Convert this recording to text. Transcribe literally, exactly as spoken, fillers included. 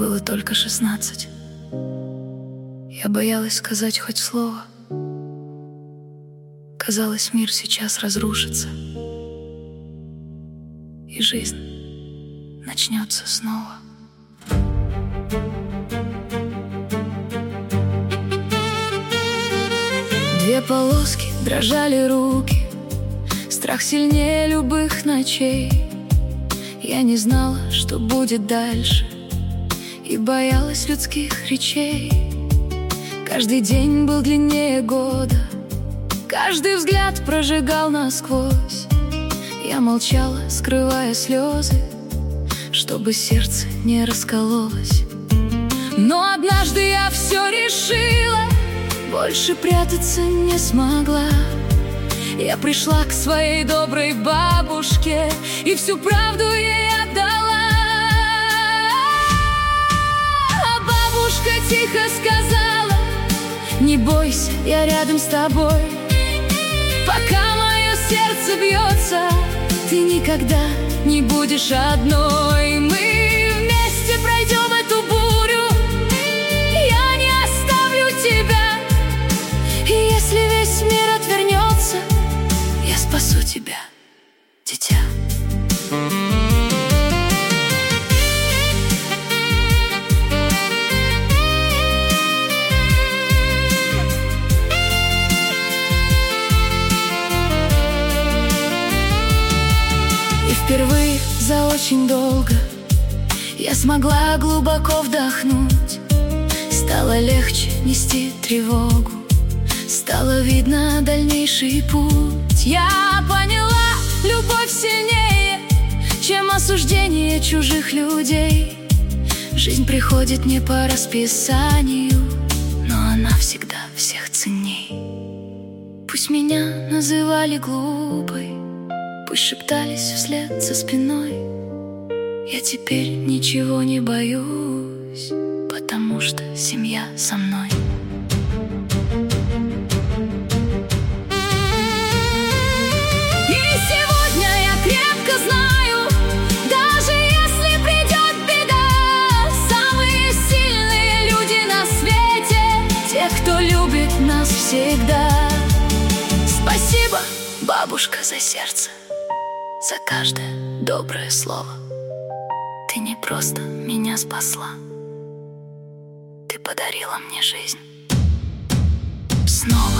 было только шестнадцать. Я боялась сказать хоть слово. Казалось, мир сейчас разрушится, и жизнь начнется снова. Две полоски, дрожали руки, страх сильнее любых ночей. Я не знала, что будет дальше, и боялась людских речей. Каждый день был длиннее года, каждый взгляд прожигал насквозь. Я молчала, скрывая слезы, чтобы сердце не раскололось. Но однажды я все решила, больше прятаться не смогла. Я пришла к своей доброй бабушке и всю правду ей отдала. А бабушка тихо сказала: не бойся, я рядом с тобой. Пока мое сердце бьется, ты никогда не будешь одной. Мы вместе пройдем эту бурю, я не оставлю тебя. И если весь мир отвернется, я спасу тебя, дитя. И впервые за очень долго я смогла глубоко вдохнуть. Стало легче нести тревогу, стало видно дальнейший путь. Я поняла, любовь сильнее, чем осуждение чужих людей. Жизнь приходит не по расписанию, но она всегда всех ценней. Пусть меня называли глупой, пусть шептались вслед за спиной, я теперь ничего не боюсь, потому что семья со мной. Нас всегда. Спасибо, бабушка, за сердце, за каждое доброе слово. Ты не просто меня спасла, ты подарила мне жизнь снова.